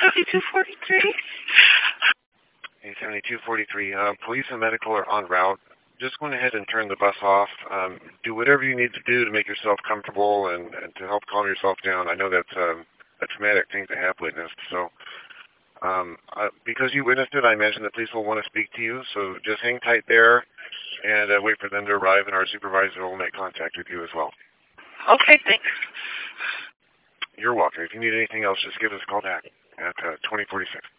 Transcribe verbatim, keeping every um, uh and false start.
seventy-two forty-three. eight seventy-two forty-three. Uh, police and medical are en route. Just go ahead and turn the bus off. Um, do whatever you need to do to make yourself comfortable and, and to help calm yourself down. I know that's um, a traumatic thing to have witnessed. So, um, uh, because you witnessed it, I imagine the police will want to speak to you. So just hang tight there and uh, wait for them to arrive, and our supervisor will make contact with you as well. Okay, thanks. You're welcome. If you need anything else, just give us a call back at uh, twenty forty-six.